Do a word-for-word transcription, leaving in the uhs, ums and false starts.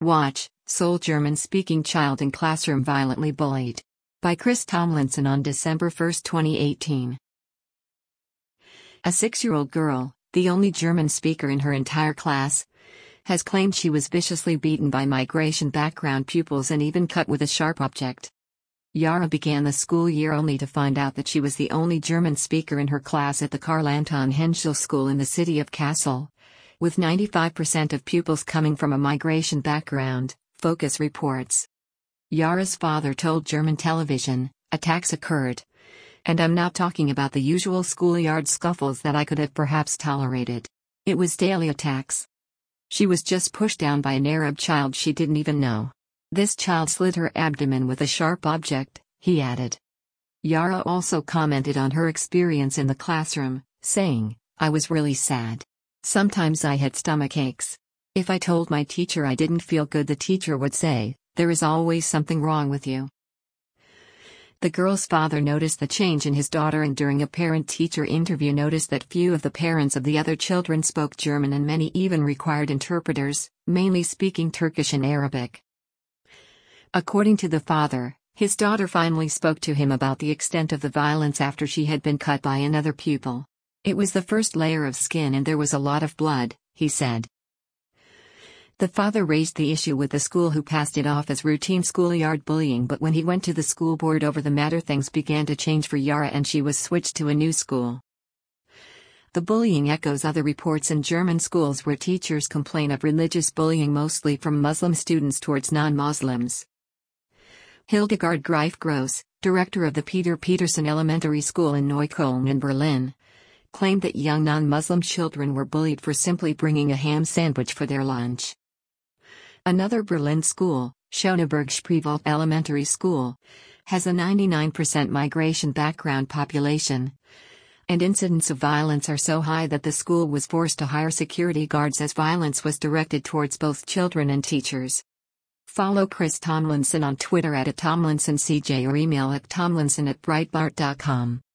Watch, Seoul German-speaking child in classroom violently bullied. By Chris Tomlinson on December first, twenty eighteen. A six-year-old girl, the only German speaker in her entire class, has claimed she was viciously beaten by migration background pupils and even cut with a sharp object. Yara began the school year only to find out that she was the only German speaker in her class at the Karl Anton Henschel School in the city of Kassel, with ninety-five percent of pupils coming from a migration background, Focus reports. Yara's father told German television, "Attacks occurred. And I'm not talking about the usual schoolyard scuffles that I could have perhaps tolerated. It was daily attacks. She was just pushed down by an Arab child she didn't even know. This child slit her abdomen with a sharp object," he added. Yara also commented on her experience in the classroom, saying, "I was really sad. Sometimes I had stomach aches. If I told my teacher I didn't feel good, the teacher would say, 'There is always something wrong with you.'" The girl's father noticed the change in his daughter and during a parent-teacher interview noticed that few of the parents of the other children spoke German and many even required interpreters, mainly speaking Turkish and Arabic. According to the father, his daughter finally spoke to him about the extent of the violence after she had been cut by another pupil. "It was the first layer of skin and there was a lot of blood," he said. The father raised the issue with the school, who passed it off as routine schoolyard bullying, but when he went to the school board over the matter, things began to change for Yara and she was switched to a new school. The bullying echoes other reports in German schools where teachers complain of religious bullying, mostly from Muslim students towards non-Muslims. Hildegard Greif-Gross, director of the Peter Peterson Elementary School in Neukölln in Berlin, claimed that young non-Muslim children were bullied for simply bringing a ham sandwich for their lunch. Another Berlin school, Schöneberg Spreewald Elementary School, has a ninety-nine percent migration background population, and incidents of violence are so high that the school was forced to hire security guards as violence was directed towards both children and teachers. Follow Chris Tomlinson on Twitter at Tomlinson C J or email at tomlinson at breitbart dot com.